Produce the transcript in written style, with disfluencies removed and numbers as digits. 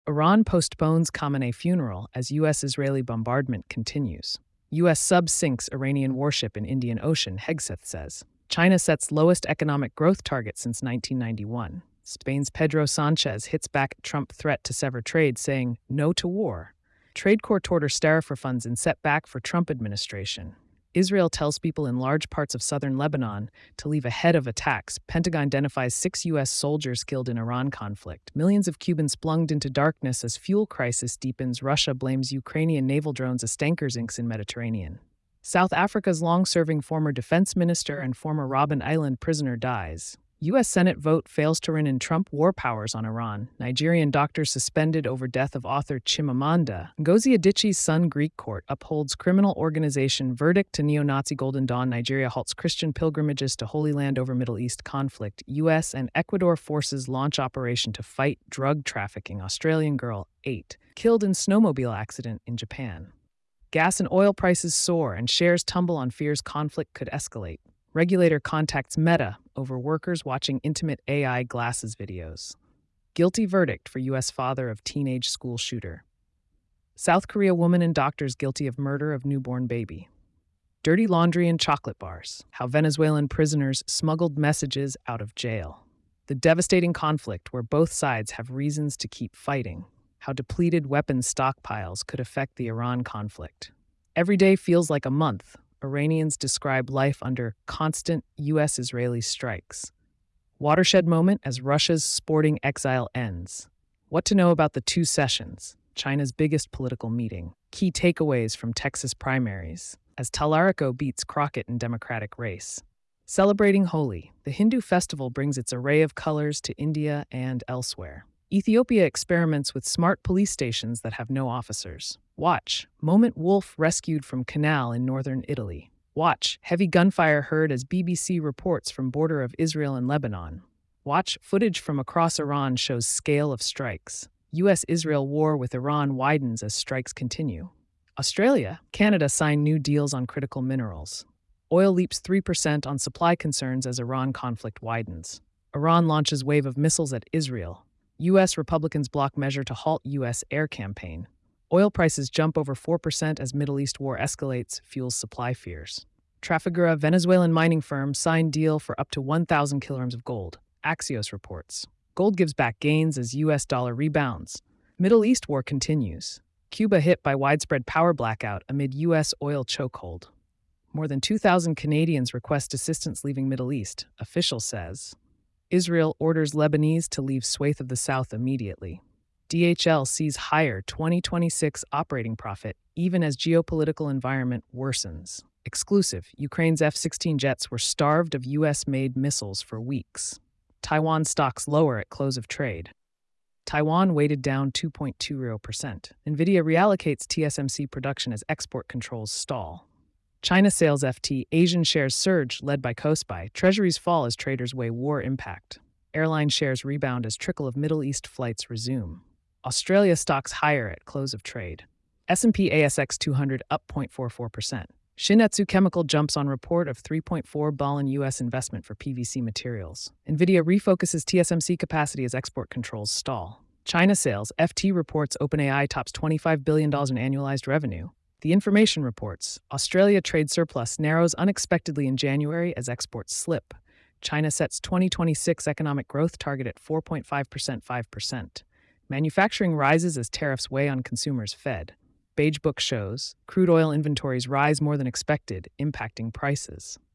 Iran postpones Khamenei funeral as U.S.-Israeli bombardment continues. U.S. sub sinks Iranian warship in Indian Ocean, Hegseth says. China sets lowest economic growth target since 1991. Spain's Pedro Sanchez hits back at Trump threat to sever trade, saying no to war. Trade court orders tariff refunds in setback for Trump administration. Israel tells people in large parts of southern Lebanon to leave ahead of attacks. Pentagon identifies 6 U.S. soldiers killed in Iran conflict. Millions of Cubans plunged into darkness as fuel crisis deepens. Russia blames Ukrainian naval drones as tanker sinks in Mediterranean. South Africa's long-serving former defense minister and former Robben Island prisoner dies. U.S. Senate vote fails to rein in Trump war powers on Iran. Nigerian doctors suspended over death of author Chimamanda Ngozi Adichie's son. Greek court upholds criminal organization verdict to neo-Nazi Golden Dawn. Nigeria halts Christian pilgrimages to Holy Land over Middle East conflict. U.S. and Ecuador forces launch operation to fight drug trafficking. Australian girl, 8, killed in snowmobile accident in Japan. Gas and oil prices soar and shares tumble on fears conflict could escalate. Regulator contacts Meta over workers watching intimate AI glasses videos. Guilty verdict for U.S. father of teenage school shooter. South Korea woman and doctors guilty of murder of newborn baby. Dirty laundry and chocolate bars. How Venezuelan prisoners smuggled messages out of jail. The devastating conflict where both sides have reasons to keep fighting. How depleted weapons stockpiles could affect the Iran conflict. Every day feels like a month. Iranians describe life under constant U.S.-Israeli strikes. Watershed moment as Russia's sporting exile ends. What to know about the 2 sessions, China's biggest political meeting. Key takeaways from Texas primaries as Talarico beats Crockett in Democratic race. Celebrating Holi, the Hindu festival brings its array of colors to India and elsewhere. Ethiopia experiments with smart police stations that have no officers. Watch, moment wolf rescued from canal in northern Italy. Watch, heavy gunfire heard as BBC reports from border of Israel and Lebanon. Watch, footage from across Iran shows scale of strikes. U.S.-Israel war with Iran widens as strikes continue. Australia, Canada sign new deals on critical minerals. Oil leaps 3% on supply concerns as Iran conflict widens. Iran launches wave of missiles at Israel. U.S. Republicans block measure to halt U.S. air campaign. Oil prices jump over 4% as Middle East war escalates, fuels supply fears. Trafigura, Venezuelan mining firm, signed deal for up to 1,000 kilograms of gold. Axios reports. Gold gives back gains as U.S. dollar rebounds. Middle East war continues. Cuba hit by widespread power blackout amid U.S. oil chokehold. More than 2,000 Canadians request assistance leaving Middle East, official says. Israel orders Lebanese to leave swathe of the South immediately. DHL sees higher 2026 operating profit even as geopolitical environment worsens. Exclusive, Ukraine's F-16 jets were starved of U.S.-made missiles for weeks. Taiwan stocks lower at close of trade. Taiwan weighted down 2.20%. NVIDIA reallocates TSMC production as export controls stall. China sales FT, Asian shares surge led by Kospi. Treasuries fall as traders weigh war impact. Airline shares rebound as trickle of Middle East flights resume. Australia stocks higher at close of trade. S&P ASX 200 up 0.44%. Shin-Etsu Chemical jumps on report of $3.4 billion U.S. investment for PVC materials. NVIDIA refocuses TSMC capacity as export controls stall. China sales, FT reports OpenAI tops $25 billion in annualized revenue. The Information reports, Australia trade surplus narrows unexpectedly in January as exports slip. China sets 2026 economic growth target at 4.5%, 5%. Manufacturing rises as tariffs weigh on consumers fed. Beige Book shows, crude oil inventories rise more than expected, impacting prices.